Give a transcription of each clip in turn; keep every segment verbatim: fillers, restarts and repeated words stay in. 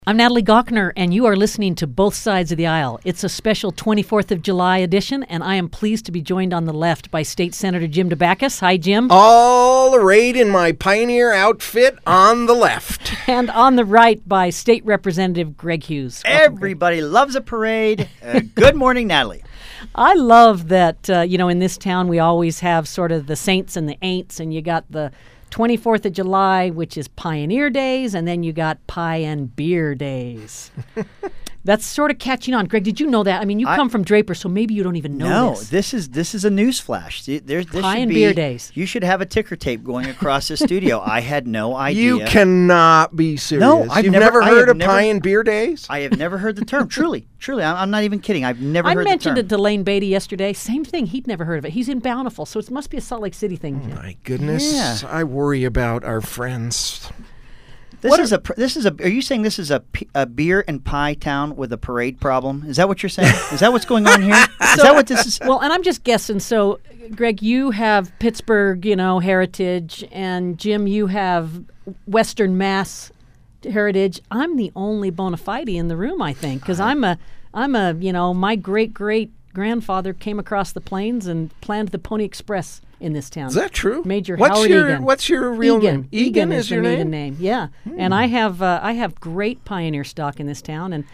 I'm Natalie Gochner, and you are listening to Both Sides of the Aisle. It's a special twenty-fourth of July edition, and I am pleased to be joined on the left by State Senator Jim Dabakis. Hi, Jim. All arrayed in my Pioneer outfit on the left. And on the right by State Representative Greg Hughes. Welcome, Everybody Greg. loves a parade. Uh, good morning, Natalie. I love that, uh, you know, in this town we always have sort of the saints and the ain'ts, and you got the twenty-fourth of July, which is Pioneer Days, and then you got Pie and Beer Days. That's sort of catching on. Greg, did you know that? I mean, you I, come from Draper, so maybe you don't even know no, this. No, this is this is a news flash. There, this Pie should and be, Beer Days. You should have a ticker tape going across the studio. I had no idea. You cannot be serious. No, I've You've never, never I heard have of never, Pie and Beer Days? I have never heard the term. Truly, truly, I'm, I'm not even kidding. I've never I heard the term. I mentioned it to Lane Beatty yesterday. Same thing. He'd never heard of it. He's in Bountiful, so it must be a Salt Lake City thing. Oh, my goodness. Yeah. I worry about our friends. This What is are, a. This is a. Are you saying this is a, a beer and pie town with a parade problem? Is that what you're saying? Is that what's going on here? Is So, that what this is? Well, and I'm just guessing. So, Greg, you have Pittsburgh, you know, heritage, and Jim, you have Western Mass heritage. I'm the only bona fide in the room, I think, because I'm a, I'm a, you know, my great great grandfather came across the plains and planned the Pony Express in this town. Is that true? Major what's Howard your, Egan. What's your real Egan. name? Egan, Egan is, is your the name? maiden name. Yeah, Hmm. and I have uh, I have great Pioneer stock in this town, and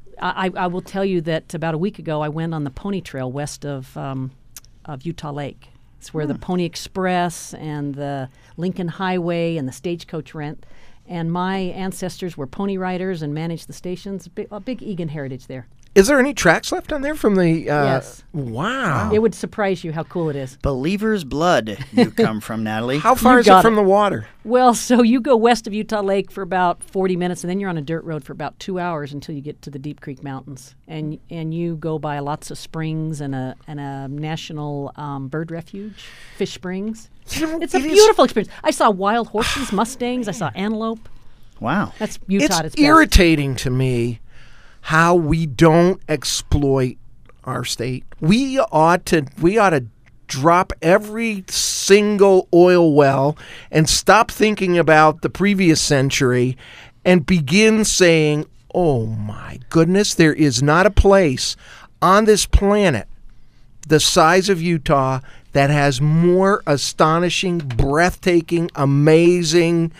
I, I will tell you that about a week ago I went on the Pony Trail west of um, of Utah Lake. It's where Hmm. the Pony Express and the Lincoln Highway and the stagecoach rent. And my ancestors were pony riders and managed the stations. Big, a big Egan heritage there. Is there any tracks left on there from the... Uh, Yes. Wow. It would surprise you how cool it is. Believer's blood. You come from, Natalie. How far You is it got from it. the water? Well, so you go west of Utah Lake for about forty minutes, and then you're on a dirt road for about two hours until you get to the Deep Creek Mountains. And and you go by lots of springs and a and a national um, bird refuge, Fish Springs. You know, It's a it is- beautiful experience. I saw wild horses, Mustangs. I saw antelope. Wow. That's Utah It's at its best. irritating to me how we don't exploit our state. We ought to we ought to drop every single oil well and stop thinking about the previous century and begin saying, "Oh my goodness, there is not a place on this planet the size of Utah that has more astonishing, breathtaking, amazing,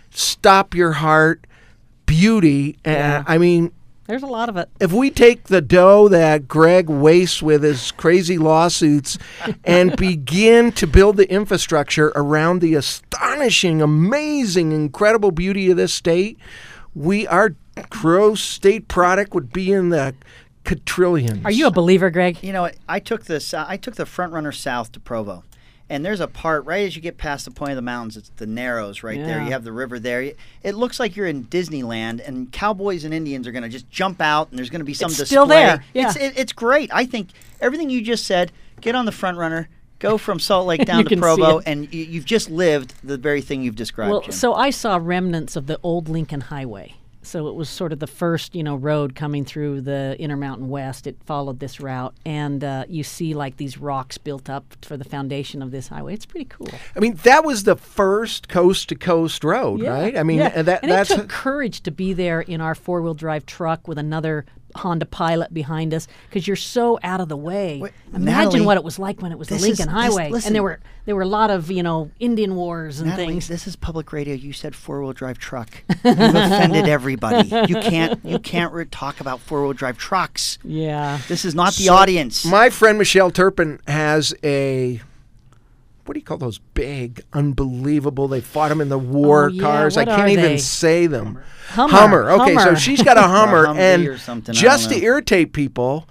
stop your heart beauty." And Yeah. I mean, There's a lot of it. if we take the dough that Greg wastes with his crazy lawsuits and begin to build the infrastructure around the astonishing, amazing, incredible beauty of this state, we our gross state product would be in the quadrillions. Are you a believer, Greg? You know, I took this. Uh, I took the front runner south to Provo, and there's a part right as you get past the point of the mountains. It's the Narrows right there. Yeah. You have the river there. It looks like you're in Disneyland, and cowboys and Indians are going to just jump out, and there's going to be some It's display. still there, yeah. It's it, it's great. I think everything you just said. Get on the front runner. Go from Salt Lake down You to can see Provo, it. and you, you've just lived the very thing you've described. Well, Jim. so I saw remnants of the old Lincoln Highway. So it was sort of the first, you know, road coming through the Intermountain West. It followed this route, and uh, you see like these rocks built up for the foundation of this highway. It's pretty cool. I mean, that was the first coast-to-coast road, right? I mean, yeah. and that and that's it took courage to be there in our four-wheel drive truck with another Honda Pilot behind us because you're so out of the way. Wait, Imagine Natalie, what it was like when it was the this Lincoln is- this- Highway, listen. and there were there were a lot of you know Indian wars and Natalie, things. this is public radio. You said four-wheel drive truck. You've offended everybody. You can't. You can't re- talk about four-wheel drive trucks. Yeah. This is not the So, audience. My friend Michelle Turpin has a, what do you call those big, unbelievable, they fought them in the war Oh, yeah, cars. I what can't are even they? say them. Hummer. Okay, so Hummer. she's got a Hummer, Humvee and or something, I just don't to know. irritate people,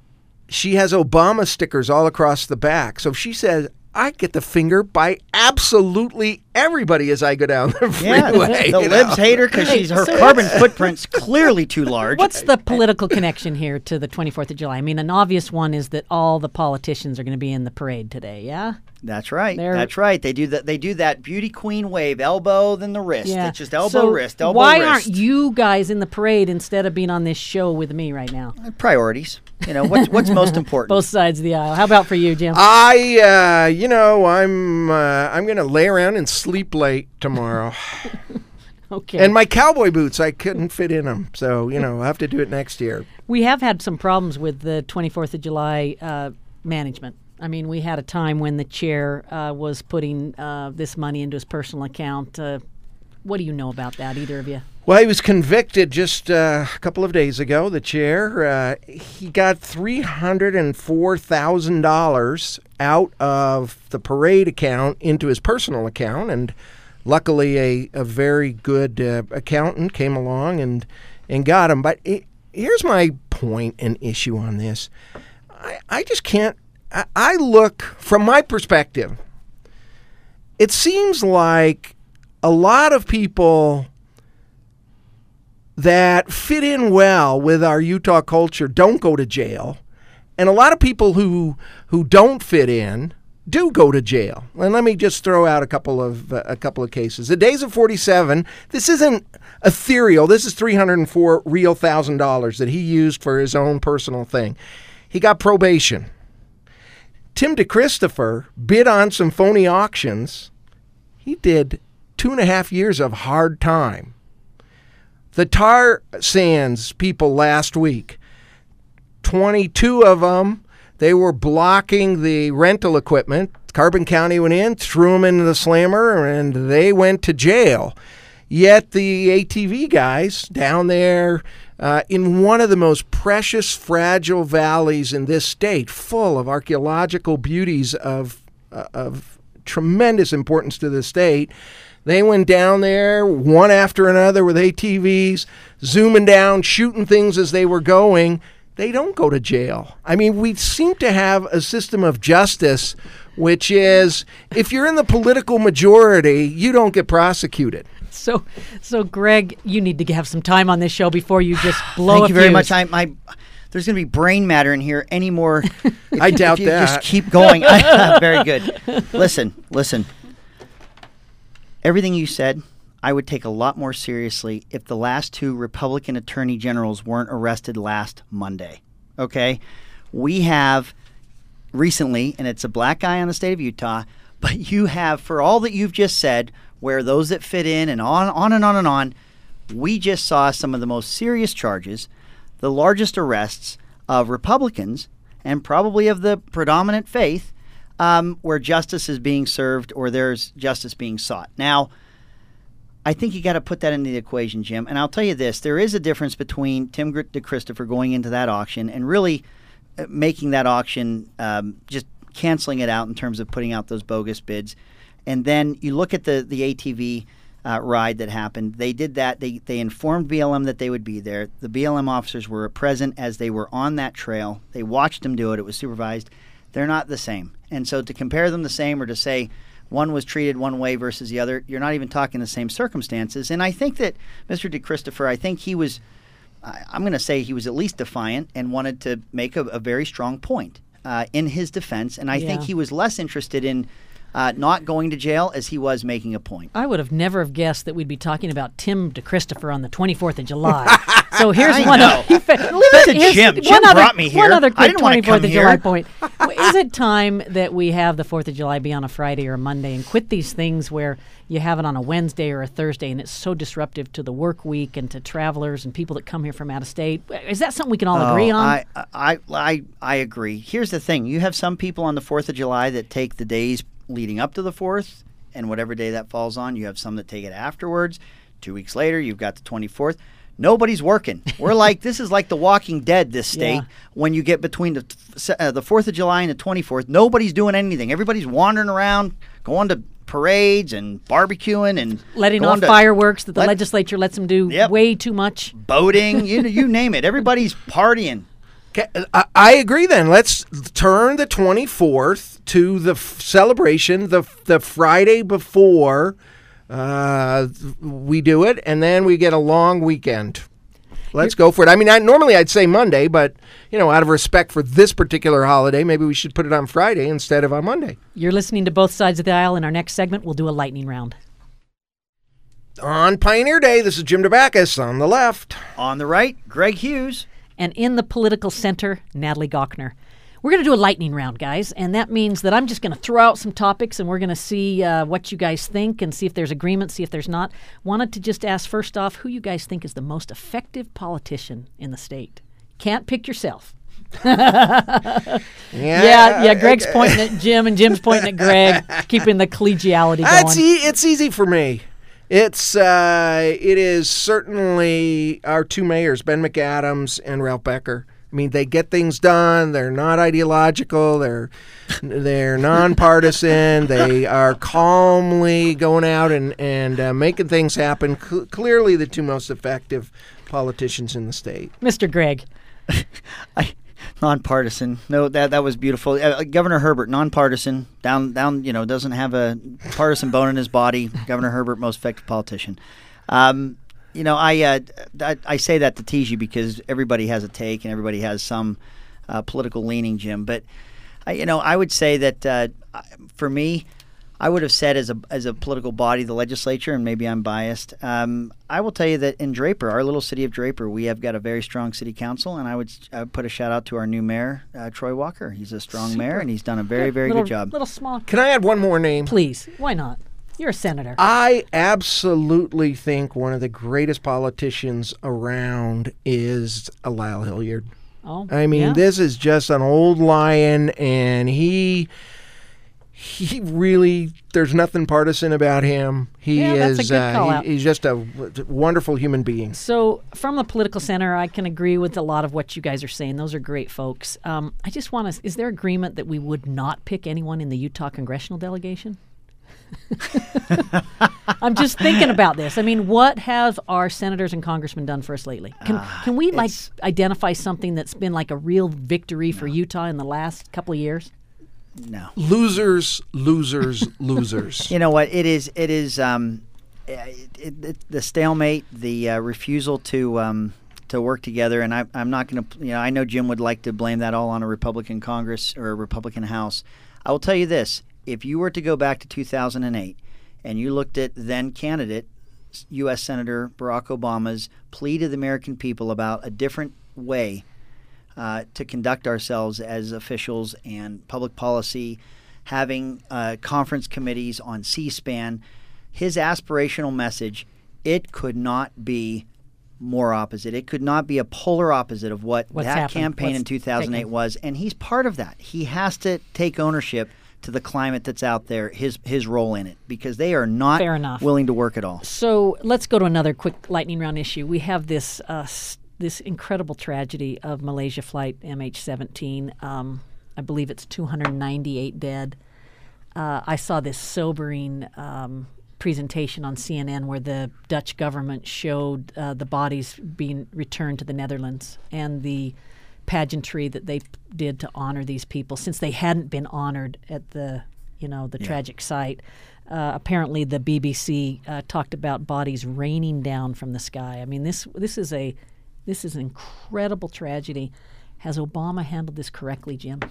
she has Obama stickers all across the back. So she says, I get the finger by absolutely everybody as I go down the yeah, freeway. the you libs know? hate her because she's her so carbon footprint's clearly too large. What's the political connection here to the twenty-fourth of July? I mean, an obvious one is that all the politicians are going to be in the parade today, yeah? That's right. They're- That's right. They do that. They do that beauty queen wave, elbow then the wrist. Yeah. It's just elbow So wrist, elbow why wrist. aren't you guys in the parade instead of being on this show with me right now? Priorities. You know what's what's most important. Both sides of the aisle. How about for you, Jim? I, uh, you know, I'm uh, I'm gonna lay around and sleep late tomorrow. Okay. And my cowboy boots, I couldn't fit in them. So, you know, I'll have to do it next year. We have had some problems with the twenty-fourth of July uh, management. I mean, we had a time when the chair uh, was putting uh, this money into his personal account. Uh, what do you know about that, either of you? Well, he was convicted just uh, a couple of days ago, the chair. Uh, he got three hundred four thousand dollars out of the parade account into his personal account, and luckily a, a very good uh, accountant came along and, and got him. But it, here's my point and issue on this. I, I just can't, I, I look, from my perspective, it seems like a lot of people that fit in well with our Utah culture don't go to jail, and a lot of people who who don't fit in do go to jail. And let me just throw out a couple of uh, a couple of cases. The Days of forty-seven. This isn't ethereal. This is three hundred four real thousand dollars that he used for his own personal thing. He got probation. Tim DeChristopher bid on some phony auctions. He did two and a half years of hard time. The tar sands people last week, twenty-two of them, they were blocking the rental equipment. Carbon County went in, threw them into the slammer, and they went to jail. Yet the A T V guys down there uh, in one of the most precious, fragile valleys in this state, full of archaeological beauties of, uh, of tremendous importance to the state, they went down there one after another with A T Vs, zooming down, shooting things as they were going. They don't go to jail. I mean, we seem to have a system of justice, which is if you're in the political majority, you don't get prosecuted. So, so Greg, you need to have some time on this show before you just blow Thank a you very fuse. much. I, my, there's going to be brain matter in here anymore. If, I doubt if you that. Just keep going. Very good. Listen, listen. Everything you said, I would take a lot more seriously if the last two Republican attorney generals weren't arrested last Monday. Okay? We have recently, and it's a black guy on the state of Utah, but you have, for all that you've just said, where those that fit in and on, on and on and on, we just saw some of the most serious charges, the largest arrests of Republicans, and probably of the predominant faith, Um, where justice is being served or there's justice being sought. Now, I think you got to put that into the equation, Jim. And I'll tell you this, there is a difference between Tim DeChristopher going into that auction and really uh, making that auction, um, just canceling it out in terms of putting out those bogus bids. And then you look at the, the A T V uh, ride that happened. They did that. They, they informed B L M that they would be there. The B L M officers were present as they were on that trail. They watched them do it. It was supervised. They're not the same. And so to compare them the same or to say one was treated one way versus the other, you're not even talking the same circumstances. And I think that Mister DeChristopher, I think he was, I'm going to say he was at least defiant and wanted to make a, a very strong point uh, in his defense. And I Yeah. think he was less interested in uh, not going to jail as he was making a point. I would have never have guessed that we'd be talking about Tim DeChristopher on the twenty-fourth of July. So here's I one know. of Leave it to Jim. Jim brought me here. One other I quick didn't wanna twenty-fourth come of July here. point. Is it time that we have the fourth of July be on a Friday or a Monday and quit these things where you have it on a Wednesday or a Thursday and it's so disruptive to the work week and to travelers and people that come here from out of state? Is that something we can all agree Oh, on? I, I, I, I agree. Here's the thing. You have some people on the fourth of July that take the days leading up to the fourth and whatever day that falls on. You have some that take it afterwards. Two weeks later, you've got the twenty-fourth. Nobody's working. We're like, this is like the Walking Dead, this state. Yeah. When you get between the uh, the fourth of July and the twenty-fourth, nobody's doing anything. Everybody's wandering around, going to parades and barbecuing and Letting going off to fireworks that the let- legislature lets them do Yep. way too much. boating, you, you name it. Everybody's partying. Okay, I, I agree then. Let's turn the twenty-fourth to the f- celebration, the the Friday before uh, we do it, and then we get a long weekend. Let's go for it. I mean, I, normally I'd say Monday, but, you know, out of respect for this particular holiday, maybe we should put it on Friday instead of on Monday. You're listening to Both Sides of the Aisle. In our next segment, we'll do a lightning round. On Pioneer Day, this is Jim DeBackus on the left. On the right, Greg Hughes. And in the political center, Natalie Gochner. we're going to do a lightning round, guys, and that means that I'm just going to throw out some topics, and we're going to see uh, what you guys think and see if there's agreement, see if there's not. Wanted to just ask first off who you guys think is the most effective politician in the state. Can't pick yourself. yeah, yeah, yeah. Greg's pointing at Jim, and Jim's pointing at Greg, keeping the collegiality going. It's, e- it's easy for me. It's uh, it is certainly our two mayors, Ben McAdams and Ralph Becker. I mean, they get things done. They're not ideological. They're they're nonpartisan. They are calmly going out and and uh, making things happen. C- clearly, the two most effective politicians in the state. Mister Greg. I, nonpartisan. No, that that was beautiful. Uh, Governor Herbert, nonpartisan. Down, down. You know, doesn't have a partisan bone in his body. Governor Herbert, most effective politician. Um, you know, I, uh, I I say that to tease you because everybody has a take and everybody has some uh, political leaning, Jim. But I, you know, I would say that uh, for me, I would have said as a as a political body, the legislature, and maybe I'm biased. Um, I will tell you that in Draper, our little city of Draper, we have got a very strong city council, and I would, I would put a shout out to our new mayor, uh, Troy Walker. He's a strong Super. mayor, and he's done a very, Good. very little, good job. Little small. Can I add one more name? Please. Why not? You're a senator. I absolutely think one of the greatest politicians around is Lyle Hilliard. Oh, I mean, yeah. this is just an old lion, and he he really, there's nothing partisan about him. He Yeah, that's a is good call uh, out. he, he's just a w- wonderful human being. So, from the political center, I can agree with a lot of what you guys are saying. Those are great folks. Um, I just want to, is there agreement that we would not pick anyone in the Utah congressional delegation? I'm just thinking about this. I mean, what have our senators and congressmen done for us lately? Can Uh, can we like it's- identify something that's been like a real victory for Utah in the last couple of years? No. Losers, losers, losers. You know what? It is. It is. Um, it, it, it, the stalemate, the uh, refusal to um, to work together, and I, I'm not going to. You know, I know Jim would like to blame that all on a Republican Congress or a Republican House. I will tell you this: if you were to go back to two thousand eight and you looked at then candidate U S Senator Barack Obama's plea to the American people about a different way Uh, to conduct ourselves as officials and public policy, having uh, conference committees on C-SPAN, his aspirational message, it could not be more opposite. It could not be a polar opposite of what What's that happened? campaign What's in two thousand eight taken? was, and he's part of that. He has to take ownership to the climate that's out there, his his role in it, because they are not Fair enough. willing to work at all. So let's go to another quick lightning round issue. We have this uh, s- this incredible tragedy of Malaysia Flight M H seventeen. Um, I believe it's two hundred ninety-eight dead. Uh, I saw this sobering um, presentation on C N N where the Dutch government showed uh, the bodies being returned to the Netherlands and the pageantry that they p- did to honor these people, since they hadn't been honored at the, you know, the Yeah. tragic site. Uh, apparently, the B B C uh, talked about bodies raining down from the sky. I mean, this this is a this is an incredible tragedy. Has Obama handled this correctly, Jim?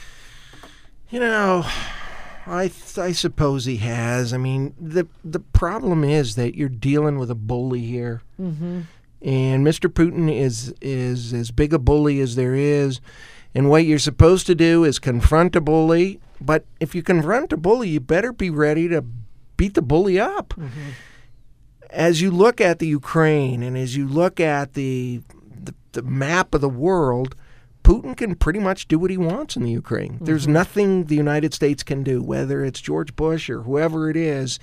You know, I th- I suppose he has. I mean, the the problem is that you're dealing with a bully here, Mm-hmm. and Mister Putin is is as big a bully as there is. And what you're supposed to do is confront a bully. But if you confront a bully, you better be ready to beat the bully up. Mm-hmm. As you look at the Ukraine and as you look at the, the the map of the world, Putin can pretty much do what he wants in the Ukraine. Mm-hmm. There's nothing the United States can do, whether it's George Bush or whoever it is.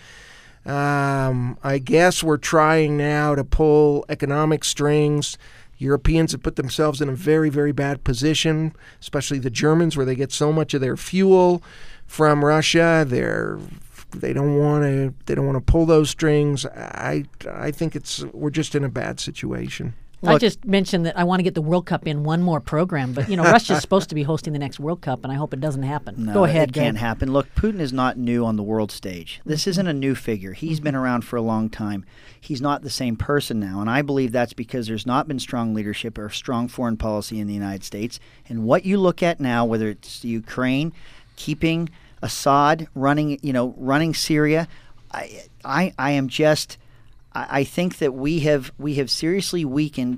Um, I guess we're trying now to pull economic strings. Europeans have put themselves in a very, very bad position, especially the Germans, where they get so much of their fuel from Russia. They're they don't want to they don't want to pull those strings. I I think it's we're just in a bad situation. I Look- just mentioned that I want to get the World Cup in one more program, but you know Russia's supposed to be hosting the next World Cup, and I hope it doesn't happen. No, Go ahead, it can't Greg. happen. Look, Putin is not new on the world stage. This isn't a new figure. He's been around for a long time. He's not the same person now, and I believe that's because there's not been strong leadership or strong foreign policy in the United States. And what you look at now, whether it's Ukraine, keeping Assad running, you know, running Syria, I, I, I am just, I, I think that we have we have seriously weakened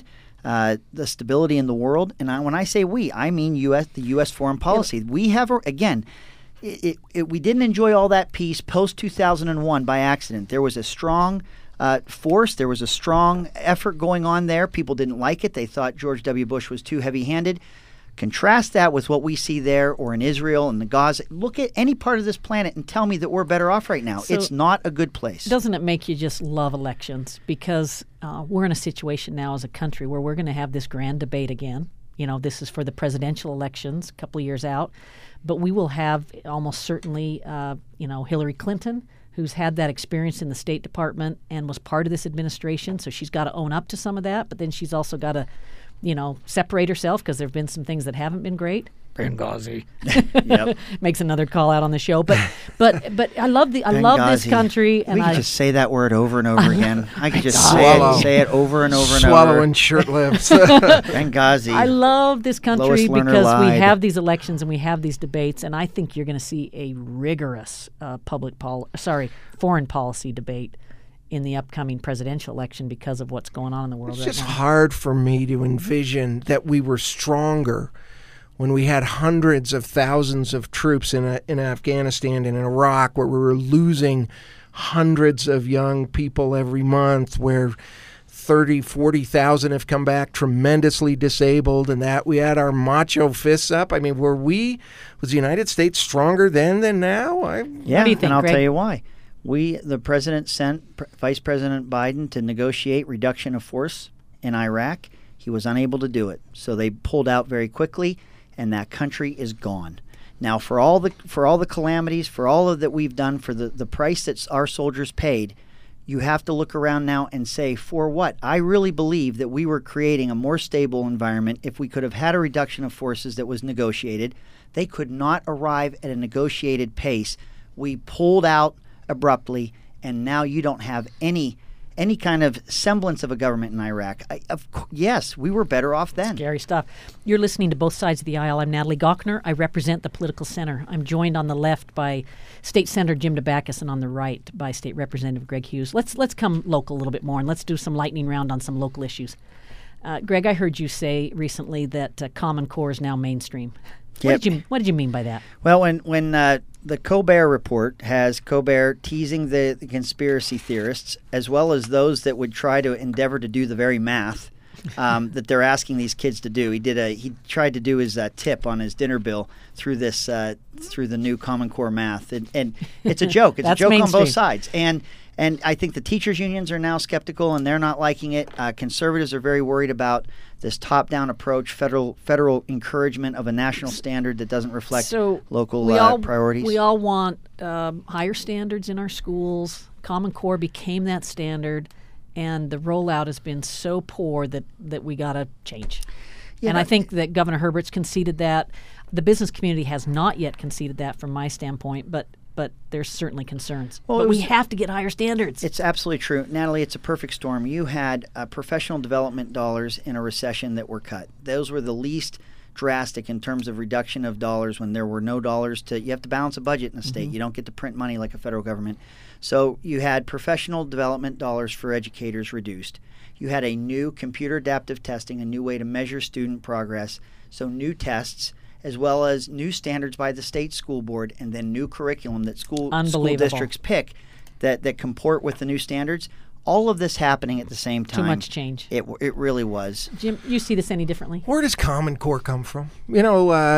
uh, the stability in the world. And I, when I say we, I mean U S the U S foreign policy. Yeah. We have, a, again, it, it, it, we didn't enjoy all that peace post two thousand one by accident. There was a strong uh, force. There was a strong effort going on there. People didn't like it. They thought George W. Bush was too heavy-handed. Contrast that with what we see there or in Israel and the Gaza. Look at any part of this planet and tell me that we're better off right now. So it's not a good place. Doesn't it make you just love elections? Because uh, we're in a situation now as a country where we're going to have this grand debate again. You know, this is for the presidential elections a couple of years out. But we will have almost certainly, uh, you know, Hillary Clinton, who's had that experience in the State Department and was part of this administration. So she's got to own up to some of that. But then she's also got to, you know, separate herself because there have been some things that haven't been great. Benghazi. Yep. Makes another call out on the show. But but but I love the I Benghazi. love this country. And we could I, just say that word over and over again. I could just say Swallow. it, say it over and over and Swallow over. and shirt lips. Benghazi. I love this country Lois Lerner because we lied. have these elections and we have these debates, and I think you're going to see a rigorous uh, public pol- sorry foreign policy debate in the upcoming presidential election because of what's going on in the world It's right just now. hard for me to envision that we were stronger when we had hundreds of thousands of troops in a, in Afghanistan and in Iraq, where we were losing hundreds of young people every month, where thirty, forty thousand have come back tremendously disabled, and that we had our macho fists up. I mean, were we, was the United States stronger then than now? I, Yeah, What do you think, and I'll Greg? tell you why. We, the president sent Pr- Vice President Biden to negotiate reduction of force in Iraq. He was unable to do it, so they pulled out very quickly, and that country is gone. Now, for all the for all the calamities, for all of that we've done, for the, the price that our soldiers paid, you have to look around now and say, for what? I really believe that we were creating a more stable environment if we could have had a reduction of forces that was negotiated. They could not arrive at a negotiated pace. We pulled out abruptly, and now you don't have any any kind of semblance of a government in Iraq. I, of co- yes, we were better off then. Scary stuff. You're listening to Both Sides of the Aisle. I'm Natalie Gochner. I represent the political center. I'm joined on the left by State Senator Jim DeBackus and on the right by State Representative Greg Hughes. Let's let's come local a little bit more, and let's do some lightning round on some local issues. Uh, Greg, I heard you say recently that uh, Common Core is now mainstream. What Yep. did you What did you mean by that? Well, when when uh, the Colbert Report has Colbert teasing the, the conspiracy theorists, as well as those that would try to endeavor to do the very math um, that they're asking these kids to do. He did a he tried to do his uh, tip on his dinner bill through this uh, through the new Common Core math, and, and it's a joke. It's a That's joke on mainstream. both sides, and. And I think the teachers' unions are now skeptical, and they're not liking it. Uh, conservatives are very worried about this top-down approach, federal federal encouragement of a national standard that doesn't reflect So local we uh, all, priorities. We all want um, higher standards in our schools. Common Core became that standard, and the rollout has been so poor that, that we got to change. Yeah, and I but- think that Governor Herbert's conceded that. The business community has not yet conceded that from my standpoint, but but there's certainly concerns. Well, but it we was- have to get higher standards. It's absolutely true. Natalie, it's a perfect storm. You had uh, professional development dollars in a recession that were cut. Those were the least drastic in terms of reduction of dollars when there were no dollars to – you have to balance a budget in a state. You don't get to print money like a federal government. So you had professional development dollars for educators reduced. You had a new computer adaptive testing, a new way to measure student progress, so new tests – as well as new standards by the state school board, and then new curriculum that school, school Unbelievable. districts pick that, that comport with the new standards. All of this happening at the same time. Too much change. It, it really was. Jim, you see this any differently? Where does Common Core come from? You know, uh,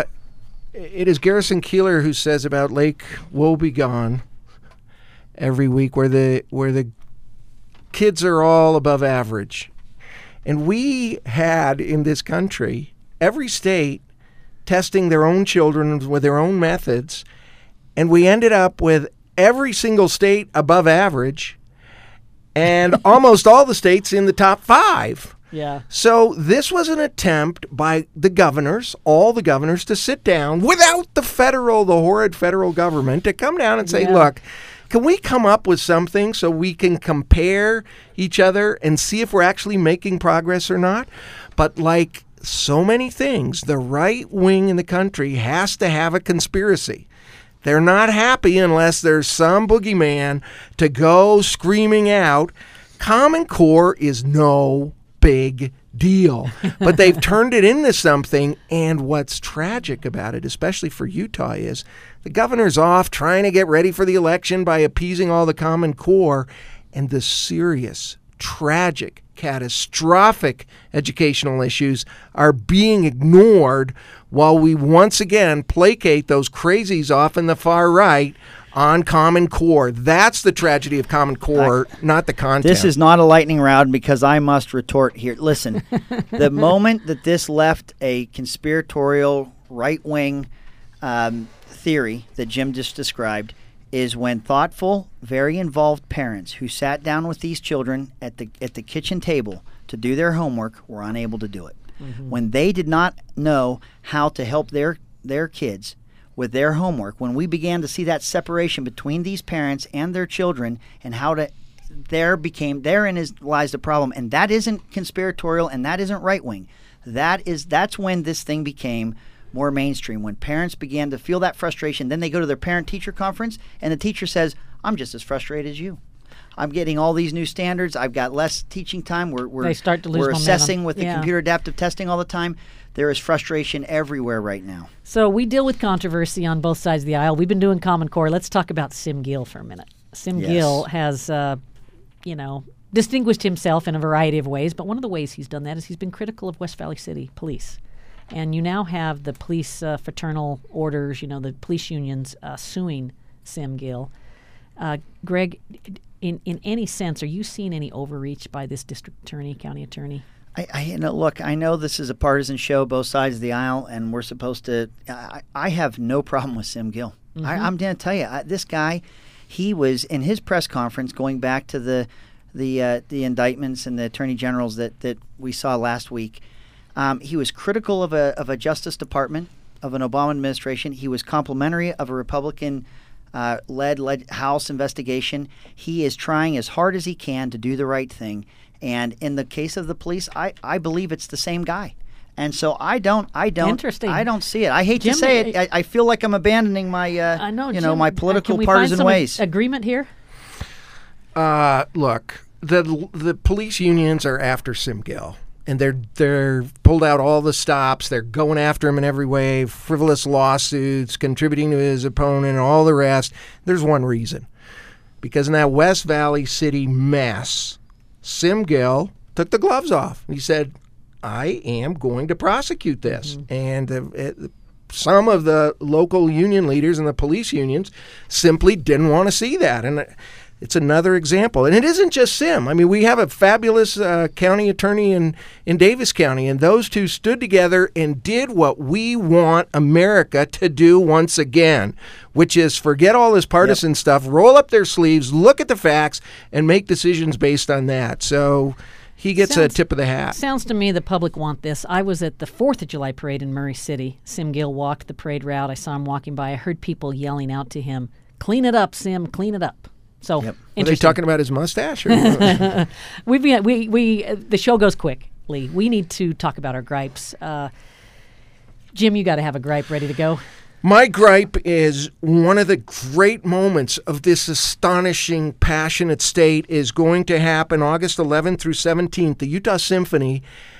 it is Garrison Keillor who says about Lake Woebegone every week, where the where the kids are all above average. And we had in this country, every state testing their own children with their own methods, and we ended up with every single state above average and almost all the states in the top five. Yeah. So this was an attempt by the governors, all the governors, to sit down without the federal, the horrid federal government, to come down and say, Yeah. look, can we come up with something so we can compare each other and see if we're actually making progress or not? But like so many things, the right wing in the country has to have a conspiracy. They're not happy unless there's some boogeyman to go screaming out. Common Core is no big deal. But they've turned it into something. And what's tragic about it, especially for Utah, is the governor's off trying to get ready for the election by appeasing all the Common Core, and the serious, tragic, catastrophic educational issues are being ignored while we once again placate those crazies off in the far right on Common Core. That's the tragedy of Common Core, I, not the content. This is not a lightning round because I must retort here. Listen, the moment that this left a conspiratorial right-wing um, theory that Jim just described is when thoughtful, very involved parents who sat down with these children at the at the kitchen table to do their homework were unable to do it. Mm-hmm. When they did not know how to help their their kids with their homework, when we began to see that separation between these parents and their children and how to there became therein is lies the problem, and that isn't conspiratorial and that isn't right wing. That is that's when this thing became more mainstream, when parents began to feel that frustration. Then they go to their parent-teacher conference, and the teacher says, I'm just as frustrated as you. I'm getting all these new standards. I've got less teaching time. We're, we're, they start to lose we're momentum. assessing with the yeah. computer adaptive testing all the time. There is frustration everywhere right now. So we deal with controversy on both sides of the aisle. We've been doing Common Core. Let's talk about Sim Gill for a minute. Sim yes. Gill has, uh, you know, distinguished himself in a variety of ways, but one of the ways he's done that is he's been critical of West Valley City Police. And you now have the police uh, fraternal orders, you know, the police unions uh, suing Sim Gill. Uh, Greg, in, in any sense, are you seeing any overreach by this district attorney, county attorney? I, I you know, look, I know this is a partisan show, both sides of the aisle, and we're supposed to. I, I have no problem with Sim Gill. Mm-hmm. I, I'm going to tell you, I, this guy, he was in his press conference going back to the the uh, the indictments and the attorney generals that, that we saw last week. Um, he was critical of a of a Justice Department, of an Obama administration. He was complimentary of a Republican uh, led led House investigation. He is trying as hard as he can to do the right thing. And in the case of the police, I, I believe it's the same guy. And so I don't I don't Interesting. I don't see it. I hate Jim, to say it. I, I feel like I'm abandoning my uh, I know, you Jim, know my uh, political can we partisan find some ways. ag- agreement here? Uh, look, the the police unions are after Sim Gill. And they're they're pulled out all the stops. They're going after him in every way, frivolous lawsuits, contributing to his opponent, and all the rest. There's one reason. Because in that West Valley City mess, Sim Gill took the gloves off. He said, I am going to prosecute this. Mm-hmm. And uh, it, some of the local union leaders and the police unions simply didn't want to see that. And uh, it's another example. And it isn't just Sim. I mean, we have a fabulous uh, county attorney in, in Davis County, and those two stood together and did what we want America to do once again, which is forget all this partisan yep. stuff, roll up their sleeves, look at the facts, and make decisions based on that. So he gets sounds, a tip of the hat. Sounds to me the public want this. I was at the fourth of July parade in Murray City. Sim Gill walked the parade route. I saw him walking by. I heard people yelling out to him, clean it up, Sim, clean it up. So, yep. Are they talking about his mustache? Or We've been, we we uh, the show goes quick, Lee. We need to talk about our gripes. Uh, Jim, you got to have a gripe ready to go. My gripe is one of the great moments of this astonishing, passionate state is going to happen August eleventh through seventeenth. The Utah Symphony,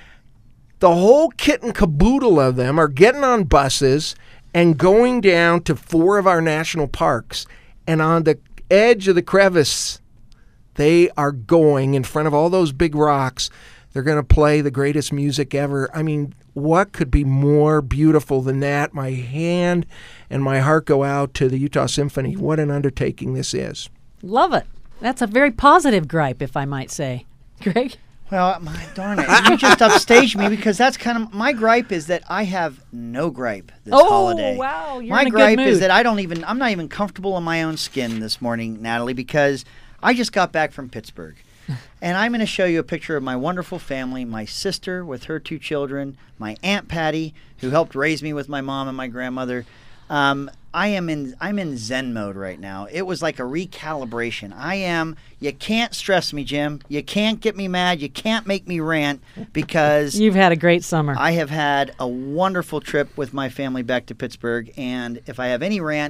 the whole kit and caboodle of them are getting on buses and going down to four of our national parks, and on the edge of the crevice, they are going in front of all those big rocks. They're going to play the greatest music ever. I mean, what could be more beautiful than that? My hand and my heart go out to the Utah Symphony. What an undertaking this is. Love it. That's a very positive gripe, if I might say. Greg? Well, my darn it. You just upstaged me because that's kind of my gripe is that I have no gripe this oh, holiday. Oh, wow. You're my in a gripe good mood. is that I don't even, I'm not even comfortable in my own skin this morning, Natalie, because I just got back from Pittsburgh. And I'm going to show you a picture of my wonderful family, my sister with her two children, my Aunt Patty, who helped raise me with my mom and my grandmother. Um, I am in I'm in Zen mode right now. It was like a recalibration. I am you can't stress me, Jim. You can't get me mad. You can't make me rant because you've had a great summer. I have had a wonderful trip with my family back to Pittsburgh, and if I have any rant,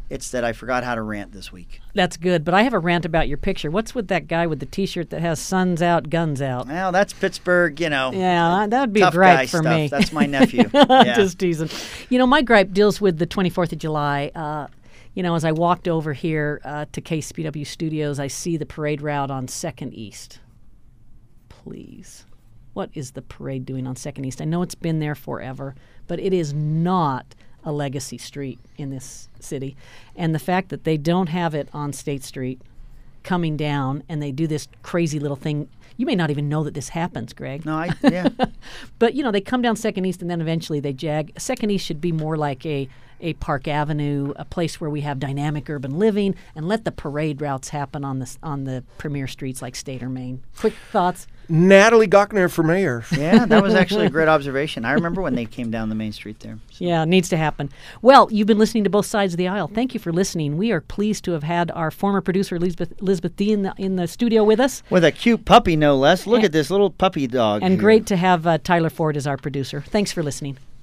It's that I forgot how to rant this week. That's good, but I have a rant about your picture. What's with that guy with the T-shirt that has "Suns out, guns out"? Well, that's Pittsburgh, you know. Yeah, that would be a tough gripe guy for stuff. me. That's my nephew. I'm Yeah. just teasing. You know, my gripe deals with the twenty-fourth of July. Uh, you know, as I walked over here uh, to K C P W Studios, I see the parade route on second East. Please. What is the parade doing on second East? I know it's been there forever, but it is not a legacy street in this city. And the fact that they don't have it on State Street coming down and they do this crazy little thing. You may not even know that this happens, Greg. No, I, yeah. But, you know, they come down second East and then eventually they jag. second East should be more like a, a Park Avenue, a place where we have dynamic urban living, and let the parade routes happen on the, on the premier streets like State or Main. Quick thoughts? Natalie Gochner for mayor. Yeah, that was actually a great observation. I remember when they came down the main street there. So. Yeah, it needs to happen. Well, you've been listening to Both Sides of the Aisle. Thank you for listening. We are pleased to have had our former producer, Elizabeth, Elizabeth D. in the, in the studio with us. With a cute puppy, no less. Look And- at this little puppy dog. And here. great to have uh, Tyler Ford as our producer. Thanks for listening.